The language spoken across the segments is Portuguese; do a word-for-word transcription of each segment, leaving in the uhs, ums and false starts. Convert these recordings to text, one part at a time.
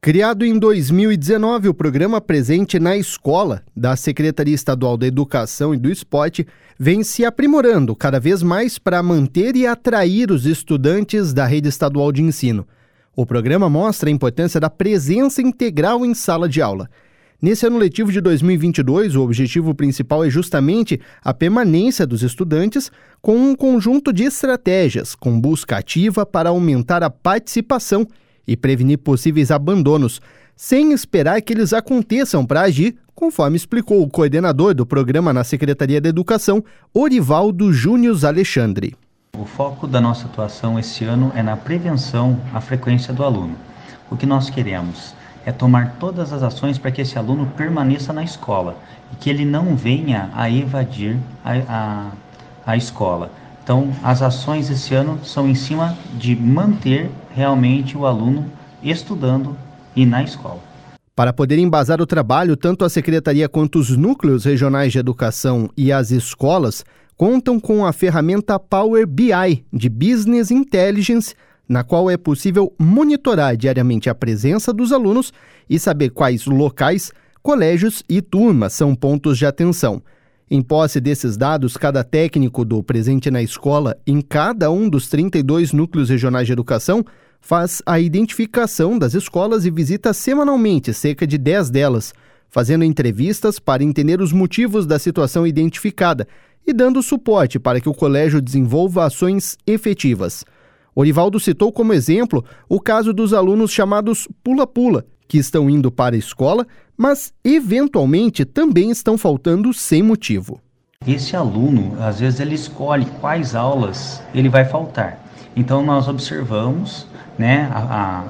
Criado em dois mil e dezenove, o programa Presente na Escola, da Secretaria Estadual da Educação e do Esporte, vem se aprimorando cada vez mais para manter e atrair os estudantes da rede estadual de ensino. O programa mostra a importância da presença integral em sala de aula. Nesse ano letivo de dois mil e vinte e dois, o objetivo principal é justamente a permanência dos estudantes com um conjunto de estratégias, com busca ativa para aumentar a participação e prevenir possíveis abandonos, sem esperar que eles aconteçam para agir, conforme explicou o coordenador do programa na Secretaria da Educação, Orivaldo Júnior Alexandre. O foco da nossa atuação esse ano é na prevenção à frequência do aluno. O que nós queremos é tomar todas as ações para que esse aluno permaneça na escola e que ele não venha a evadir a, a, a escola. Então, as ações esse ano são em cima de manter realmente o aluno estudando e na escola. Para poder embasar o trabalho, tanto a Secretaria quanto os núcleos regionais de educação e as escolas contam com a ferramenta Power B I de Business Intelligence, na qual é possível monitorar diariamente a presença dos alunos e saber quais locais, colégios e turmas são pontos de atenção. Em posse desses dados, cada técnico do Presente na Escola, em cada um dos trinta e dois núcleos regionais de educação, faz a identificação das escolas e visita semanalmente cerca de dez delas, fazendo entrevistas para entender os motivos da situação identificada e dando suporte para que o colégio desenvolva ações efetivas. Orivaldo citou como exemplo o caso dos alunos chamados pula-pula, que estão indo para a escola, mas eventualmente também estão faltando sem motivo. Esse aluno, às vezes, ele escolhe quais aulas ele vai faltar. Então, nós observamos, né, a, a,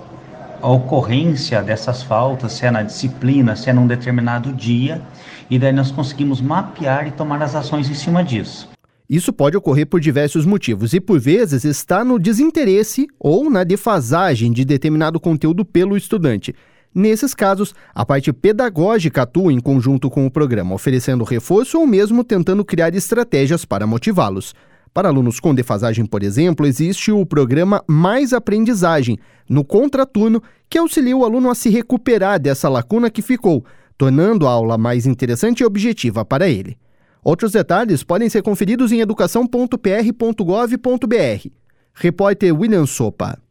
a ocorrência dessas faltas, se é na disciplina, se é num determinado dia, e daí nós conseguimos mapear e tomar as ações em cima disso. Isso pode ocorrer por diversos motivos e, por vezes, está no desinteresse ou na defasagem de determinado conteúdo pelo estudante. Nesses casos, a parte pedagógica atua em conjunto com o programa, oferecendo reforço ou mesmo tentando criar estratégias para motivá-los. Para alunos com defasagem, por exemplo, existe o programa Mais Aprendizagem, no contraturno, que auxilia o aluno a se recuperar dessa lacuna que ficou, tornando a aula mais interessante e objetiva para ele. Outros detalhes podem ser conferidos em educação ponto p r ponto gov ponto b r. Repórter William Sopa.